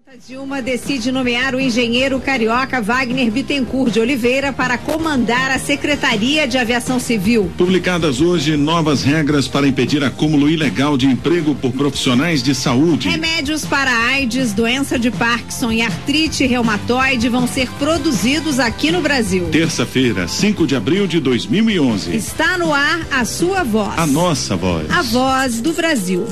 Dilma decide nomear o engenheiro carioca Wagner Bittencourt de Oliveira para comandar a Secretaria de Aviação Civil. Publicadas hoje novas regras para impedir acúmulo ilegal de emprego por profissionais de saúde. Remédios para AIDS, doença de Parkinson e artrite reumatoide vão ser produzidos aqui no Brasil. Terça-feira, 5 de abril de 2011. Está no ar a sua voz. A nossa voz. A voz do Brasil.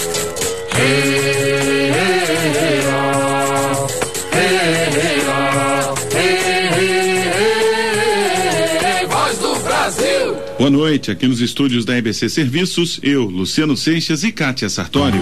Voz do Brasil. Boa noite, aqui nos estúdios da EBC Serviços, eu, Luciano Seixas e Kátia Sartório.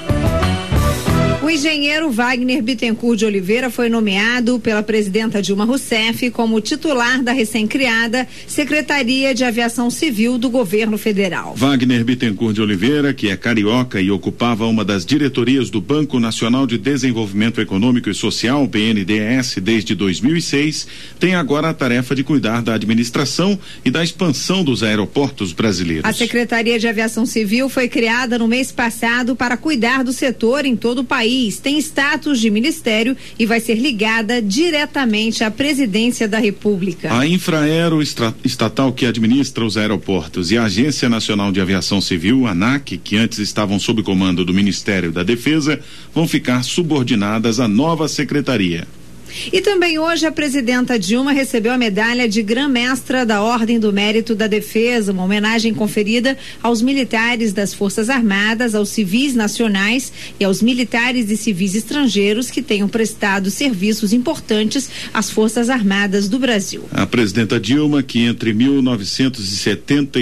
O engenheiro Wagner Bittencourt de Oliveira foi nomeado pela presidenta Dilma Rousseff como titular da recém-criada Secretaria de Aviação Civil do Governo Federal. Wagner Bittencourt de Oliveira, que é carioca e ocupava uma das diretorias do Banco Nacional de Desenvolvimento Econômico e Social, BNDES, desde 2006, tem agora a tarefa de cuidar da administração e da expansão dos aeroportos brasileiros. A Secretaria de Aviação Civil foi criada no mês passado para cuidar do setor em todo o país. Tem status de ministério e vai ser ligada diretamente à presidência da República. A Infraero estatal que administra os aeroportos e a Agência Nacional de Aviação Civil, ANAC, que antes estavam sob comando do Ministério da Defesa, vão ficar subordinadas à nova secretaria. E também hoje a presidenta Dilma recebeu a medalha de Grã-Mestra da Ordem do Mérito da Defesa, uma homenagem conferida aos militares das Forças Armadas, aos civis nacionais e aos militares e civis estrangeiros que tenham prestado serviços importantes às Forças Armadas do Brasil. A presidenta Dilma, que entre 1970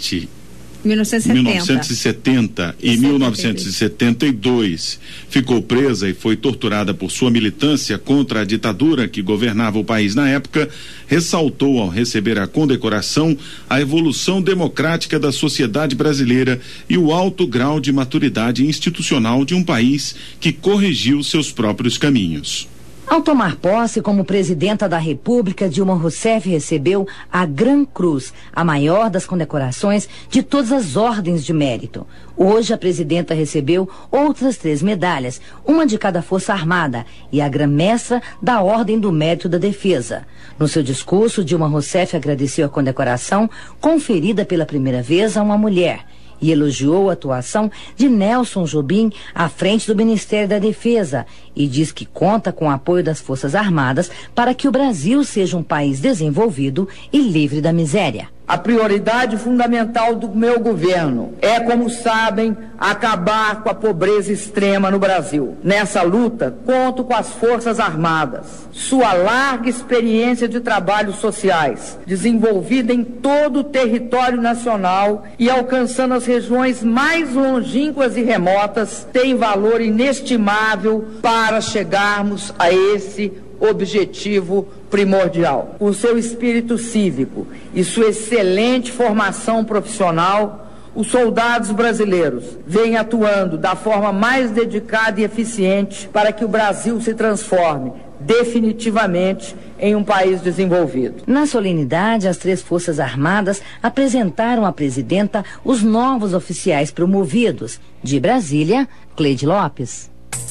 e 1972 ficou presa e foi torturada por sua militância contra a ditadura que governava o país na época, ressaltou ao receber a condecoração a evolução democrática da sociedade brasileira e o alto grau de maturidade institucional de um país que corrigiu seus próprios caminhos. Ao tomar posse como presidenta da República, Dilma Rousseff recebeu a Gran Cruz, a maior das condecorações de todas as ordens de mérito. Hoje, a presidenta recebeu outras 3 medalhas, uma de cada força armada, e a Grã-Mestra da Ordem do Mérito da Defesa. No seu discurso, Dilma Rousseff agradeceu a condecoração conferida pela primeira vez a uma mulher e elogiou a atuação de Nelson Jobim à frente do Ministério da Defesa e diz que conta com o apoio das Forças Armadas para que o Brasil seja um país desenvolvido e livre da miséria. A prioridade fundamental do meu governo é, como sabem, acabar com a pobreza extrema no Brasil. Nessa luta, conto com as Forças Armadas. Sua larga experiência de trabalhos sociais, desenvolvida em todo o território nacional e alcançando as regiões mais longínquas e remotas, tem valor inestimável para chegarmos a esse objetivo primordial. O seu espírito cívico e sua excelente formação profissional, os soldados brasileiros vêm atuando da forma mais dedicada e eficiente para que o Brasil se transforme definitivamente em um país desenvolvido. Na solenidade, as 3 Forças Armadas apresentaram à presidenta os novos oficiais promovidos. De Brasília, Cleide Lopes.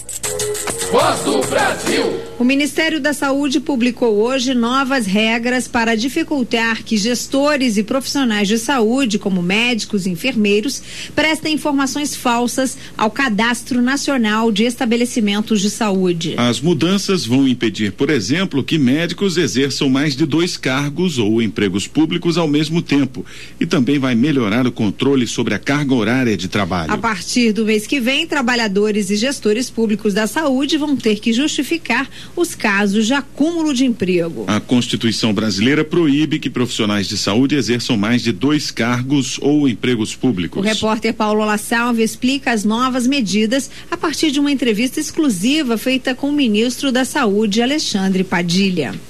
Voz do Brasil. O Ministério da Saúde publicou hoje novas regras para dificultar que gestores e profissionais de saúde, como médicos e enfermeiros, prestem informações falsas ao Cadastro Nacional de Estabelecimentos de Saúde. As mudanças vão impedir, por exemplo, que médicos exerçam mais de 2 cargos ou empregos públicos ao mesmo tempo e também vai melhorar o controle sobre a carga horária de trabalho. A partir do mês que vem, trabalhadores e gestores públicos da saúde vão ter que justificar os casos de acúmulo de emprego. A Constituição brasileira proíbe que profissionais de saúde exerçam mais de 2 cargos ou empregos públicos. O repórter Paulo Lassalve explica as novas medidas a partir de uma entrevista exclusiva feita com o ministro da Saúde, Alexandre Padilha.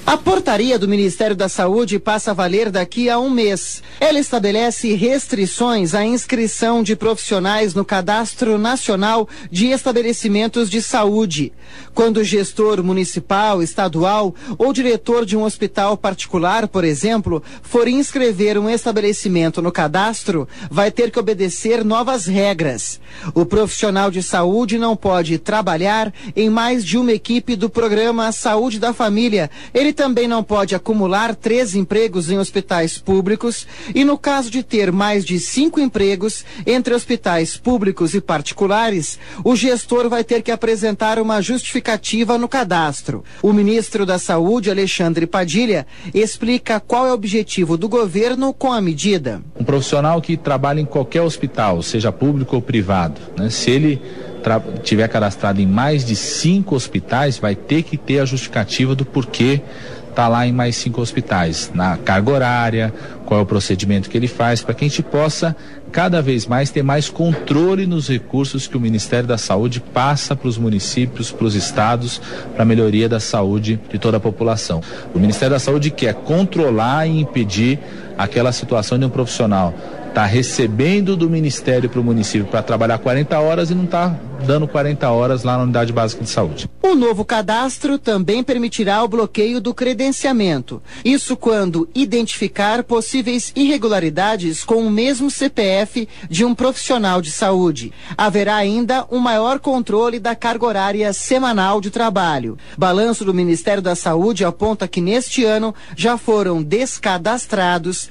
A portaria do Ministério da Saúde passa a valer daqui a um mês. Ela estabelece restrições à inscrição de profissionais no Cadastro Nacional de Estabelecimentos de Saúde. Quando o gestor municipal, estadual ou diretor de um hospital particular, por exemplo, for inscrever um estabelecimento no cadastro, vai ter que obedecer novas regras. O profissional de saúde não pode trabalhar em mais de uma equipe do programa Saúde da Família. Ele também não pode acumular 3 empregos em hospitais públicos e, no caso de ter mais de 5 empregos entre hospitais públicos e particulares, o gestor vai ter que apresentar uma justificativa no cadastro. O ministro da Saúde, Alexandre Padilha, explica qual é o objetivo do governo com a medida. Um profissional que trabalha em qualquer hospital, seja público ou privado, né? Se ele tiver cadastrado em mais de 5 hospitais, vai ter que ter a justificativa do porquê está lá em mais 5 hospitais, na carga horária, qual é o procedimento que ele faz, para que a gente possa cada vez mais ter mais controle nos recursos que o Ministério da Saúde passa para os municípios, para os estados, para a melhoria da saúde de toda a população. O Ministério da Saúde quer controlar e impedir aquela situação de um profissional está recebendo do Ministério para o município para trabalhar 40 horas e não está dando 40 horas lá na Unidade Básica de Saúde. O novo cadastro também permitirá o bloqueio do credenciamento. Isso quando identificar possíveis irregularidades com o mesmo CPF de um profissional de saúde. Haverá ainda um maior controle da carga horária semanal de trabalho. Balanço do Ministério da Saúde aponta que neste ano já foram descadastrados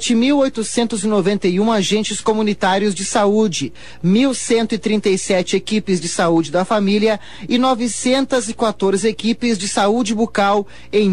7.891 agentes comunitários de saúde, 1.137 equipes de saúde da família e 914 equipes de saúde bucal em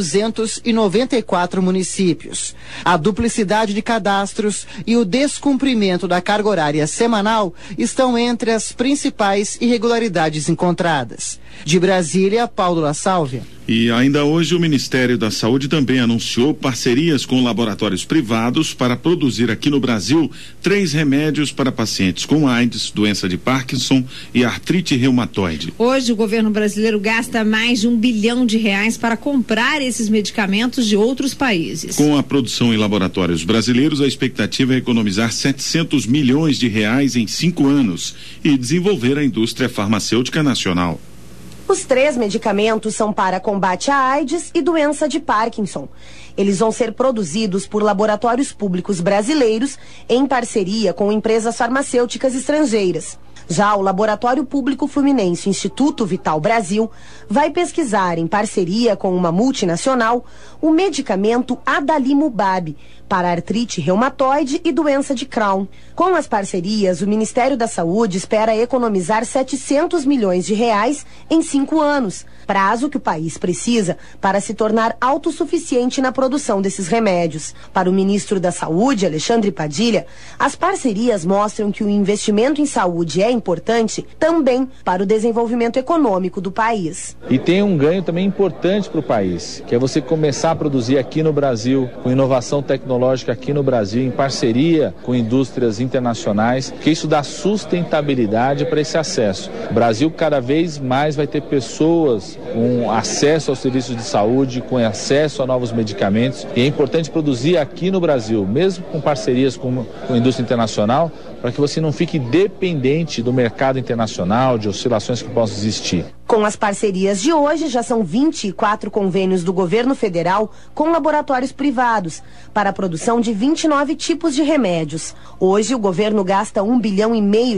1.294 municípios. A duplicidade de cadastros e o descumprimento da carga horária semanal estão entre as principais irregularidades encontradas. De Brasília, Paulo La Sálvia. E ainda hoje o Ministério da Saúde também anunciou parcerias com laboratórios privados para produzir aqui no Brasil 3 remédios para pacientes com AIDS, doença de Parkinson e artrite reumatoide. Hoje o governo brasileiro gasta mais de R$1 bilhão para comprar esses medicamentos de outros países. Com a produção em laboratórios brasileiros, a expectativa é economizar R$700 milhões em 5 anos e desenvolver a indústria farmacêutica nacional. Os 3 medicamentos são para combate à AIDS e doença de Parkinson. Eles vão ser produzidos por laboratórios públicos brasileiros em parceria com empresas farmacêuticas estrangeiras. Já o Laboratório Público Fluminense Instituto Vital Brasil vai pesquisar, em parceria com uma multinacional, o medicamento Adalimumab para artrite reumatoide e doença de Crohn. Com as parcerias, o Ministério da Saúde espera economizar R$700 milhões em 5 anos, prazo que o país precisa para se tornar autossuficiente na produção desses remédios. Para o ministro da Saúde, Alexandre Padilha, as parcerias mostram que o investimento em saúde é importante também para o desenvolvimento econômico do país. E tem um ganho também importante para o país, que é você começar a produzir aqui no Brasil, com inovação tecnológica aqui no Brasil, em parceria com indústrias internacionais, porque isso dá sustentabilidade para esse acesso. O Brasil cada vez mais vai ter pessoas com acesso aos serviços de saúde, com acesso a novos medicamentos, e é importante produzir aqui no Brasil, mesmo com parcerias com a indústria internacional, para que você não fique dependente do mercado internacional, de oscilações que possam existir. Com as parcerias de hoje, já são 24 convênios do governo federal com laboratórios privados para a produção de 29 tipos de remédios. Hoje, o governo gasta R$1,5 bilhão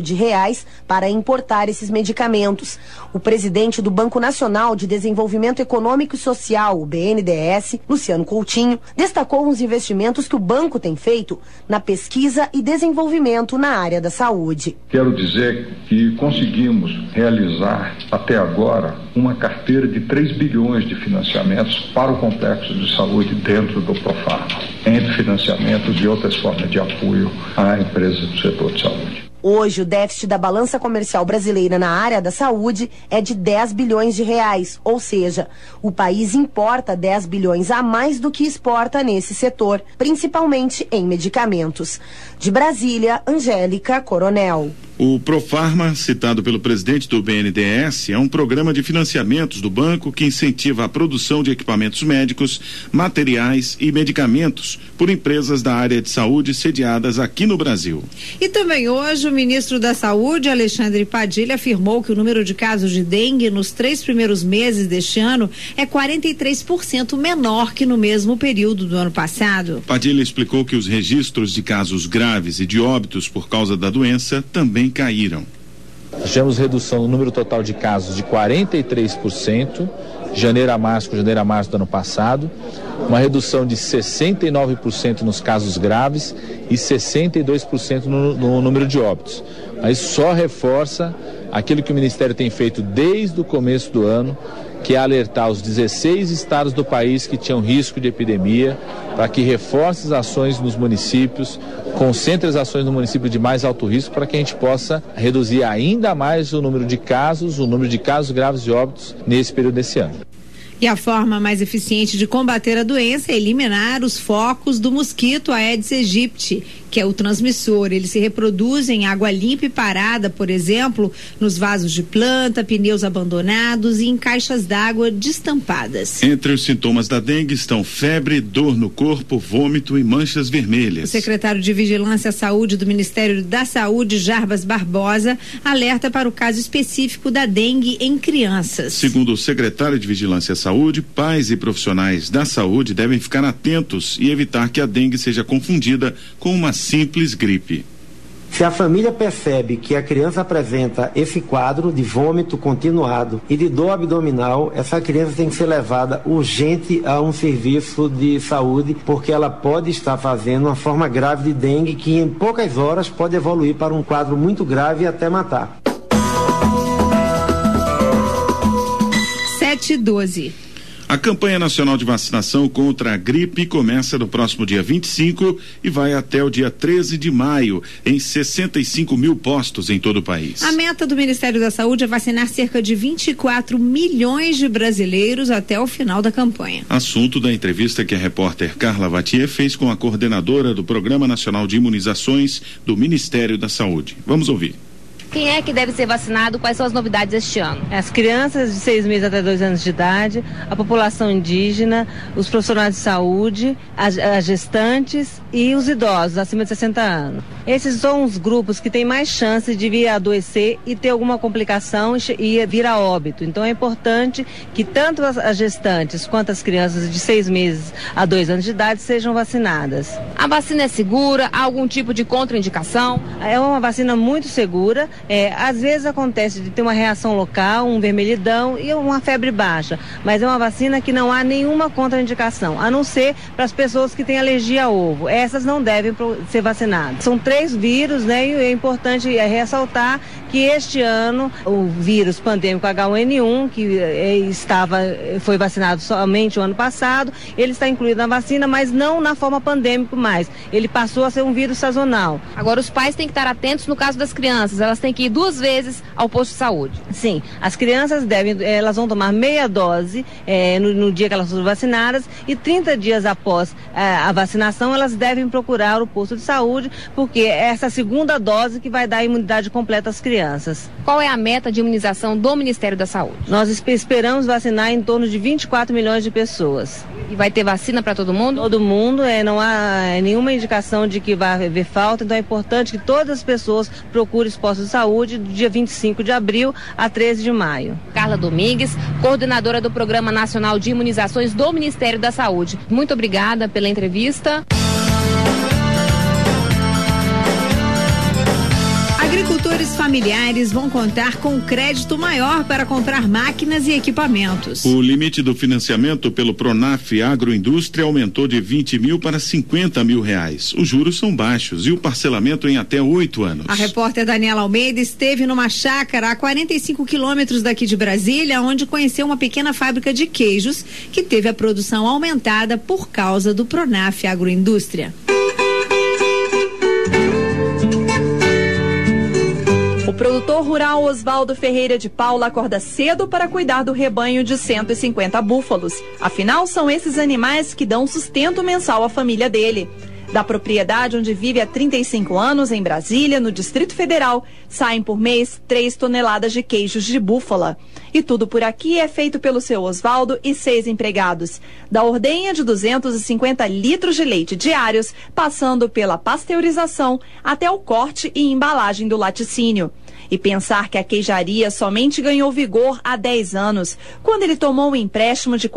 para importar esses medicamentos. O presidente do Banco Nacional de Desenvolvimento Econômico e Social, o BNDES, Luciano Coutinho, destacou os investimentos que o banco tem feito na pesquisa e desenvolvimento na área da saúde. Quero dizer que conseguimos realizar até agora uma carteira de 3 bilhões de financiamentos para o complexo de saúde dentro do Profarma, entre financiamentos e outras formas de apoio à empresa do setor de saúde. Hoje, o déficit da balança comercial brasileira na área da saúde é de R$10 bilhões, ou seja, o país importa 10 bilhões a mais do que exporta nesse setor, principalmente em medicamentos. De Brasília, Angélica Coronel. O Profarma, citado pelo presidente do BNDES, é um programa de financiamentos do banco que incentiva a produção de equipamentos médicos, materiais e medicamentos por empresas da área de saúde sediadas aqui no Brasil. E também hoje o ministro da Saúde, Alexandre Padilha, afirmou que o número de casos de dengue nos 3 primeiros meses deste ano é 43% menor que no mesmo período do ano passado. Padilha explicou que os registros de casos graves e de óbitos por causa da doença também caíram. Tivemos redução no número total de casos de 43%, janeiro a março do ano passado, uma redução de 69% nos casos graves e 62% no número de óbitos. Mas só reforça aquilo que o Ministério tem feito desde o começo do ano, que é alertar os 16 estados do país que tinham risco de epidemia, para que reforce as ações nos municípios, concentre as ações no município de mais alto risco, para que a gente possa reduzir ainda mais o número de casos graves e óbitos nesse período desse ano. E a forma mais eficiente de combater a doença é eliminar os focos do mosquito Aedes aegypti, que é o transmissor. Ele se reproduz em água limpa e parada, por exemplo, nos vasos de planta, pneus abandonados e em caixas d'água destampadas. Entre os sintomas da dengue estão febre, dor no corpo, vômito e manchas vermelhas. O secretário de Vigilância à Saúde do Ministério da Saúde, Jarbas Barbosa, alerta para o caso específico da dengue em crianças. Segundo o secretário de Vigilância à Saúde, pais e profissionais da saúde devem ficar atentos e evitar que a dengue seja confundida com uma simples gripe. Se a família percebe que a criança apresenta esse quadro de vômito continuado e de dor abdominal, essa criança tem que ser levada urgente a um serviço de saúde, porque ela pode estar fazendo uma forma grave de dengue que em poucas horas pode evoluir para um quadro muito grave e até matar. 7h12. A campanha nacional de vacinação contra a gripe começa no próximo dia 25 e vai até o dia 13 de maio, em 65 mil postos em todo o país. A meta do Ministério da Saúde é vacinar cerca de 24 milhões de brasileiros até o final da campanha. Assunto da entrevista que a repórter Carla Vatier fez com a coordenadora do Programa Nacional de Imunizações do Ministério da Saúde. Vamos ouvir. Quem é que deve ser vacinado? Quais são as novidades este ano? As crianças de 6 meses até 2 anos de idade, a população indígena, os profissionais de saúde, as gestantes e os idosos acima de 60 anos. Esses são os grupos que têm mais chance de vir a adoecer e ter alguma complicação e vir a óbito. Então é importante que tanto as gestantes quanto as crianças de 6 meses a 2 anos de idade sejam vacinadas. A vacina é segura? Há algum tipo de contraindicação? É uma vacina muito segura. Às vezes acontece de ter uma reação local, um vermelhidão e uma febre baixa, mas é uma vacina que não há nenhuma contraindicação, a não ser para as pessoas que têm alergia a ovo. Essas não devem ser vacinadas. São 3 vírus, né? E é importante ressaltar que este ano o vírus pandêmico H1N1, que foi vacinado somente o ano passado, ele está incluído na vacina, mas não na forma pandêmico mais. Ele passou a ser um vírus sazonal. Agora os pais têm que estar atentos no caso das crianças, elas têm que ir 2 vezes ao posto de saúde. Sim, as crianças elas vão tomar meia dose no dia que elas foram vacinadas e 30 dias após a vacinação elas devem procurar o posto de saúde, porque é essa segunda dose que vai dar a imunidade completa às crianças. Qual é a meta de imunização do Ministério da Saúde? Nós esperamos vacinar em torno de 24 milhões de pessoas. E vai ter vacina para todo mundo? Todo mundo, não há nenhuma indicação de que vai haver falta, então é importante que todas as pessoas procurem os postos de saúde do dia 25 de abril a 13 de maio. Carla Domingues, coordenadora do Programa Nacional de Imunizações do Ministério da Saúde. Muito obrigada pela entrevista. Agricultores familiares vão contar com crédito maior para comprar máquinas e equipamentos. O limite do financiamento pelo Pronaf Agroindústria aumentou de 20 mil para 50 mil reais. Os juros são baixos e o parcelamento em até 8 anos. A repórter Daniela Almeida esteve numa chácara a 45 quilômetros daqui de Brasília, onde conheceu uma pequena fábrica de queijos que teve a produção aumentada por causa do Pronaf Agroindústria. O produtor rural Oswaldo Ferreira de Paula acorda cedo para cuidar do rebanho de 150 búfalos. Afinal, são esses animais que dão sustento mensal à família dele. Da propriedade onde vive há 35 anos, em Brasília, no Distrito Federal, saem por mês 3 toneladas de queijos de búfala. E tudo por aqui é feito pelo seu Osvaldo e 6 empregados. Da ordenha de 250 litros de leite diários, passando pela pasteurização, até o corte e embalagem do laticínio. E pensar que a queijaria somente ganhou vigor há 10 anos, quando ele tomou um empréstimo de R$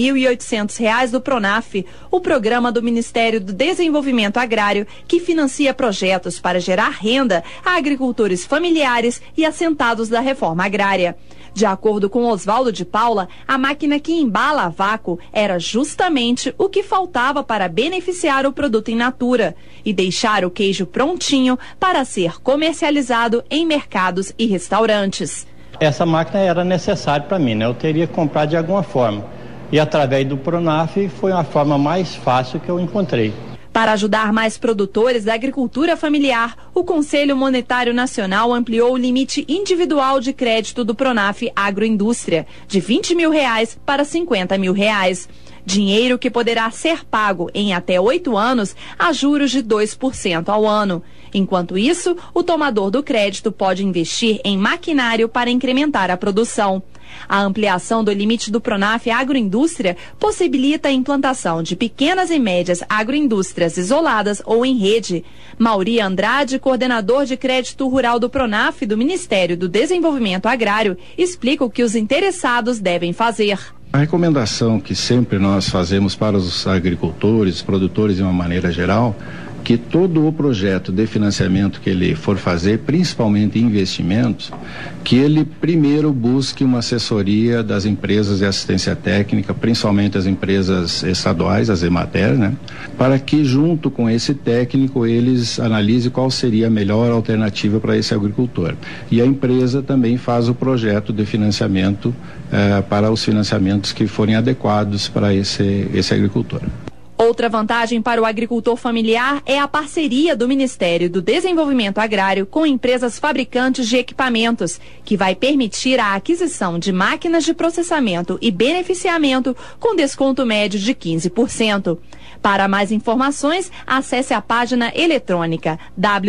4.800 do Pronaf, o programa do Ministério do Desenvolvimento Agrário, que financia projetos para gerar renda a agricultores familiares e assentados da reforma agrária. De acordo com Osvaldo de Paula, a máquina que embala a vácuo era justamente o que faltava para beneficiar o produto in natura e deixar o queijo prontinho para ser comercializado em mercados e restaurantes. Essa máquina era necessária para mim, né? Eu teria que comprar de alguma forma. E através do Pronaf foi a forma mais fácil que eu encontrei. Para ajudar mais produtores da agricultura familiar, o Conselho Monetário Nacional ampliou o limite individual de crédito do Pronaf Agroindústria, de R$ 20 mil para R$ 50 mil. Dinheiro que poderá ser pago em até 8 anos a juros de 2% ao ano. Enquanto isso, o tomador do crédito pode investir em maquinário para incrementar a produção. A ampliação do limite do Pronaf Agroindústria possibilita a implantação de pequenas e médias agroindústrias isoladas ou em rede. Mauri Andrade, coordenador de crédito rural do Pronaf do Ministério do Desenvolvimento Agrário, explica o que os interessados devem fazer. A recomendação que sempre nós fazemos para os agricultores, produtores de uma maneira geral, que todo o projeto de financiamento que ele for fazer, principalmente investimentos, que ele primeiro busque uma assessoria das empresas de assistência técnica, principalmente as empresas estaduais, as EMATER, né? Para que junto com esse técnico eles analisem qual seria a melhor alternativa para esse agricultor. E a empresa também faz o projeto de financiamento para os financiamentos que forem adequados para esse agricultor. Outra vantagem para o agricultor familiar é a parceria do Ministério do Desenvolvimento Agrário com empresas fabricantes de equipamentos, que vai permitir a aquisição de máquinas de processamento e beneficiamento com desconto médio de 15%. Para mais informações, acesse a página eletrônica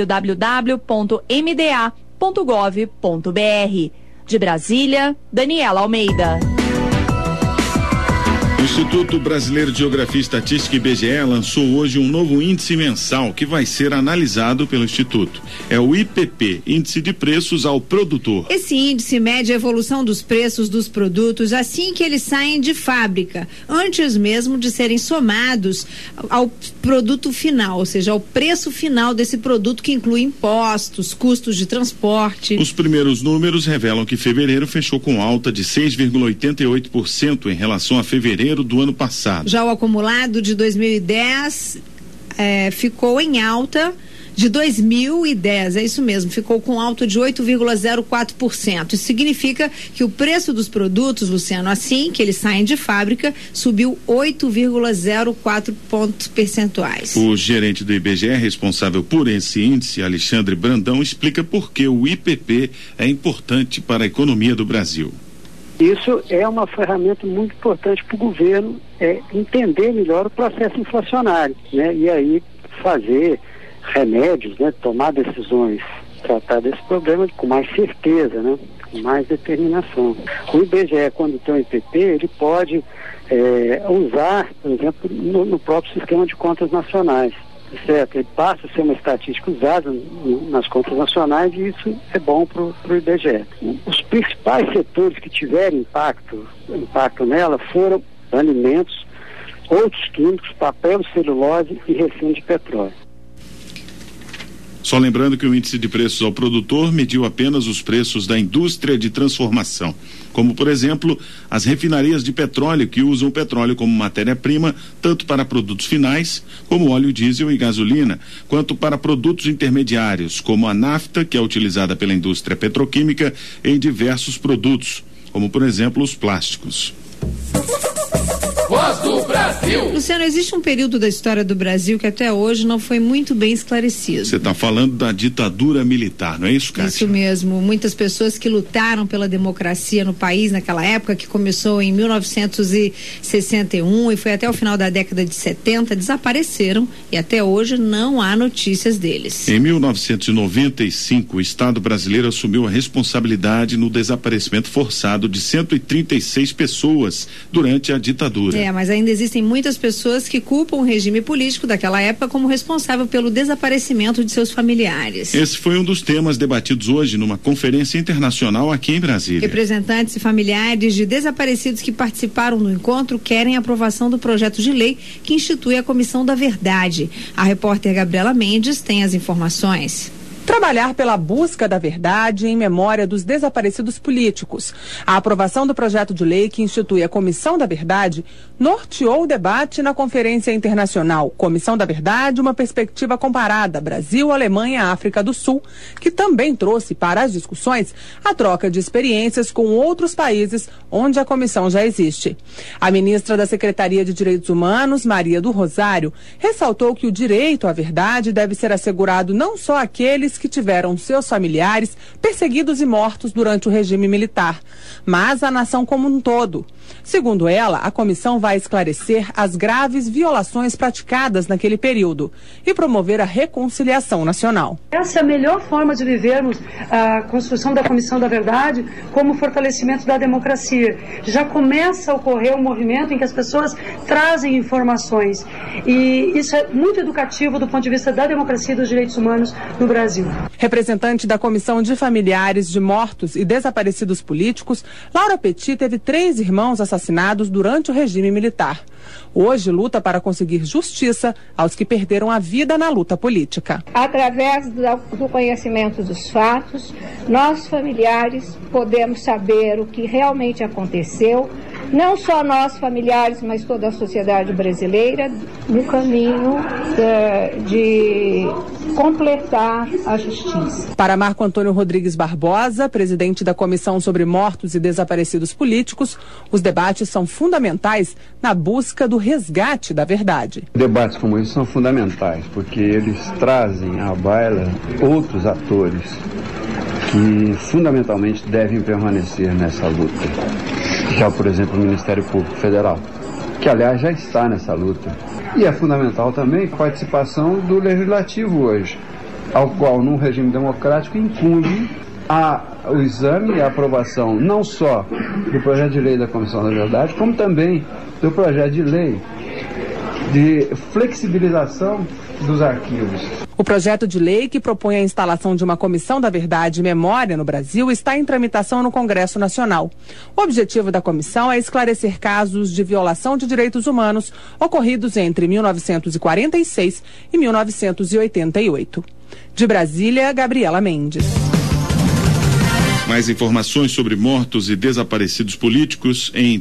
www.mda.gov.br. De Brasília, Daniela Almeida. O Instituto Brasileiro de Geografia e Estatística, IBGE, lançou hoje um novo índice mensal que vai ser analisado pelo Instituto. É o IPP, Índice de Preços ao Produtor. Esse índice mede a evolução dos preços dos produtos assim que eles saem de fábrica, antes mesmo de serem somados ao produto final, ou seja, ao preço final desse produto, que inclui impostos, custos de transporte. Os primeiros números revelam que fevereiro fechou com alta de 6,88% em relação a fevereiro do ano passado. Já o acumulado de 2010 ficou em alta de 2010, é isso mesmo, ficou com alta de 8,04%. Isso significa que o preço dos produtos, Luciano, assim que eles saem de fábrica, subiu 8,04 pontos percentuais. O gerente do IBGE responsável por esse índice, Alexandre Brandão, explica por que o IPP é importante para a economia do Brasil. Isso é uma ferramenta muito importante para o governo entender melhor o processo inflacionário, né? E aí fazer remédios, né? Tomar decisões, tratar desse problema com mais certeza, né? Com mais determinação. O IBGE, quando tem o IPP, ele pode usar, por exemplo, no próprio sistema de contas nacionais. Certo, ele passa a ser uma estatística usada nas contas nacionais, e isso é bom para o IBGE. Os principais setores que tiveram impacto nela foram alimentos, outros químicos, papel, celulose e refino de petróleo. Só lembrando que o índice de preços ao produtor mediu apenas os preços da indústria de transformação, como, por exemplo, as refinarias de petróleo, que usam o petróleo como matéria-prima, tanto para produtos finais, como óleo diesel e gasolina, quanto para produtos intermediários, como a nafta, que é utilizada pela indústria petroquímica em diversos produtos, como, por exemplo, os plásticos. Voz do Brasil. Luciano, existe um período da história do Brasil que até hoje não foi muito bem esclarecido. Você está falando da ditadura militar, não é isso, Cátia? Isso mesmo. Muitas pessoas que lutaram pela democracia no país naquela época, que começou em 1961 e foi até o final da década de 70, desapareceram e até hoje não há notícias deles. Em 1995, o Estado brasileiro assumiu a responsabilidade no desaparecimento forçado de 136 pessoas durante a ditadura. Mas ainda existem muitas pessoas que culpam o regime político daquela época como responsável pelo desaparecimento de seus familiares. Esse foi um dos temas debatidos hoje numa conferência internacional aqui em Brasília. Representantes e familiares de desaparecidos que participaram do encontro querem a aprovação do projeto de lei que institui a Comissão da Verdade. A repórter Gabriela Mendes tem as informações. Trabalhar pela busca da verdade em memória dos desaparecidos políticos. A aprovação do projeto de lei que institui a Comissão da Verdade norteou o debate na Conferência Internacional Comissão da Verdade, uma perspectiva comparada Brasil, Alemanha, África do Sul, que também trouxe para as discussões a troca de experiências com outros países onde a comissão já existe. A ministra da Secretaria de Direitos Humanos, Maria do Rosário, ressaltou que o direito à verdade deve ser assegurado não só àqueles que tiveram seus familiares perseguidos e mortos durante o regime militar, mas a nação como um todo. Segundo ela, a comissão vai esclarecer as graves violações praticadas naquele período e promover a reconciliação nacional. Essa é a melhor forma de vivermos a construção da Comissão da Verdade como fortalecimento da democracia. Já começa a ocorrer um movimento em que as pessoas trazem informações e isso é muito educativo do ponto de vista da democracia e dos direitos humanos no Brasil. Representante da Comissão de Familiares de Mortos e Desaparecidos Políticos, Laura Petit teve 3 irmãos assassinados durante o regime militar. Hoje luta para conseguir justiça aos que perderam a vida na luta política. Através do conhecimento dos fatos, nós familiares podemos saber o que realmente aconteceu, não só nós familiares, mas toda a sociedade brasileira, no caminho de completar a justiça. Para Marco Antônio Rodrigues Barbosa, presidente da Comissão sobre Mortos e Desaparecidos Políticos, os debates são fundamentais na busca do resgate da verdade. Debates como esse são fundamentais, porque eles trazem à baila outros atores que fundamentalmente devem permanecer nessa luta. Já, por exemplo, o Ministério Público Federal, que aliás já está nessa luta. E é fundamental também a participação do Legislativo hoje, ao qual, num regime democrático, incumbe o exame e a aprovação não só do projeto de lei da Comissão da Verdade, como também do projeto de lei de flexibilização dos arquivos. O projeto de lei que propõe a instalação de uma Comissão da Verdade e Memória no Brasil está em tramitação no Congresso Nacional. O objetivo da comissão é esclarecer casos de violação de direitos humanos ocorridos entre 1946 e 1988. De Brasília, Gabriela Mendes. Mais informações sobre mortos e desaparecidos políticos em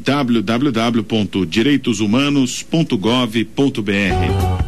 www.direitoshumanos.gov.br.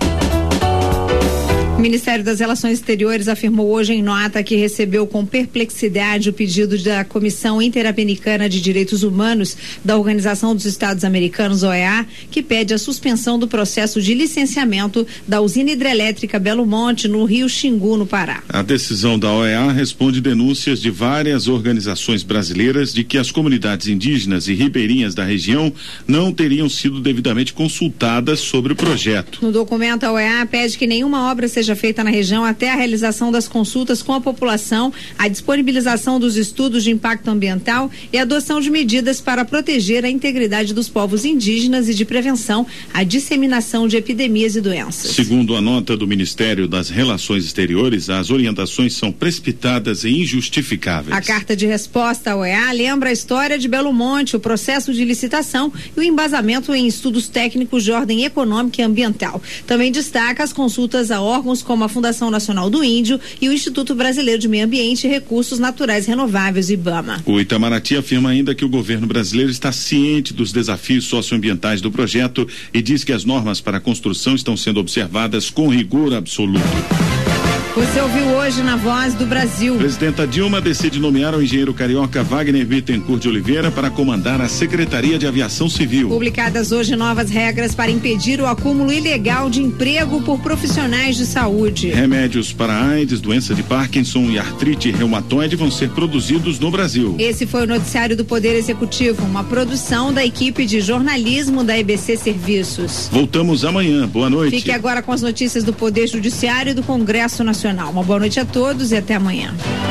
O Ministério das Relações Exteriores afirmou hoje em nota que recebeu com perplexidade o pedido da Comissão Interamericana de Direitos Humanos da Organização dos Estados Americanos, OEA, que pede a suspensão do processo de licenciamento da usina hidrelétrica Belo Monte, no Rio Xingu, no Pará. A decisão da OEA responde denúncias de várias organizações brasileiras de que as comunidades indígenas e ribeirinhas da região não teriam sido devidamente consultadas sobre o projeto. No documento, a OEA pede que nenhuma obra seja feita na região até a realização das consultas com a população, a disponibilização dos estudos de impacto ambiental e a adoção de medidas para proteger a integridade dos povos indígenas e de prevenção à disseminação de epidemias e doenças. Segundo a nota do Ministério das Relações Exteriores, as orientações são precipitadas e injustificáveis. A carta de resposta à OEA lembra a história de Belo Monte, o processo de licitação e o embasamento em estudos técnicos de ordem econômica e ambiental. Também destaca as consultas a órgãos como a Fundação Nacional do Índio e o Instituto Brasileiro de Meio Ambiente e Recursos Naturais Renováveis, IBAMA. O Itamaraty afirma ainda que o governo brasileiro está ciente dos desafios socioambientais do projeto e diz que as normas para a construção estão sendo observadas com rigor absoluto. Você ouviu hoje na Voz do Brasil. Presidenta Dilma decide nomear o engenheiro carioca Wagner Bittencourt de Oliveira para comandar a Secretaria de Aviação Civil. Publicadas hoje novas regras para impedir o acúmulo ilegal de emprego por profissionais de saúde. Remédios para AIDS, doença de Parkinson e artrite reumatoide vão ser produzidos no Brasil. Esse foi o noticiário do Poder Executivo, uma produção da equipe de jornalismo da EBC Serviços. Voltamos amanhã. Boa noite. Fique agora com as notícias do Poder Judiciário e do Congresso Nacional. Uma boa noite a todos e até amanhã.